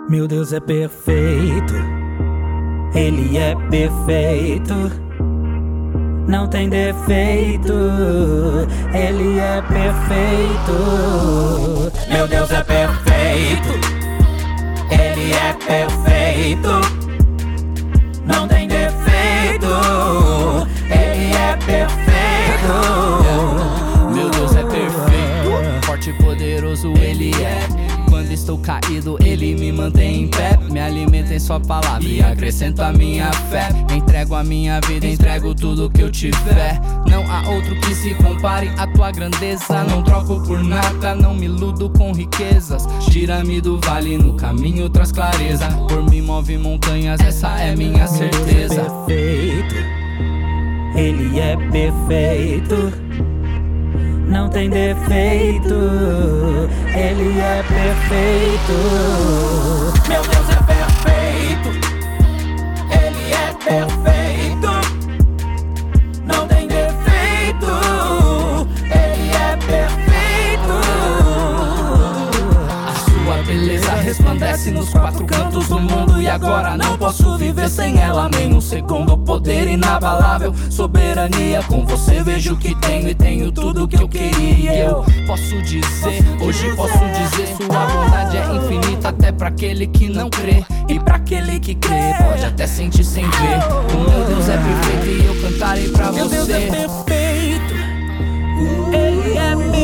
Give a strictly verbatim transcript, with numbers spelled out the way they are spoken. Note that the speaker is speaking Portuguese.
Meu Deus é perfeito, Ele é perfeito, não tem defeito, Ele é perfeito. Meu Deus é perfeito, Ele é perfeito, não tem defeito, Ele é perfeito. Meu Deus é perfeito, forte e poderoso Ele é. Quando estou caído, Ele me mantém em pé. Me alimenta em sua palavra e acrescento a minha fé. Entrego a minha vida, entrego tudo que eu tiver. Não há outro que se compare à tua grandeza. Não troco por nada, não me iludo com riquezas. Tira-me do vale, no caminho traz clareza. Por mim move montanhas, essa é minha certeza. Ele é perfeito, não tem defeito, Ele é perfeito. Meu Deus é perfeito, Ele é perfeito, não tem defeito, Ele é perfeito. A sua beleza resplandece nos quatro cantos do mundo, e agora não posso viver sem ela nem um segundo. Poder inabalável, soberania, com você vejo que tenho e tenho tudo que eu queria. Eu posso dizer, hoje posso dizer, sua bondade é infinita até pra aquele que não crê, e pra aquele que crê pode até sentir sem ver. O meu Deus é perfeito e eu cantarei pra você. Meu Deus é perfeito, Ele é perfeito,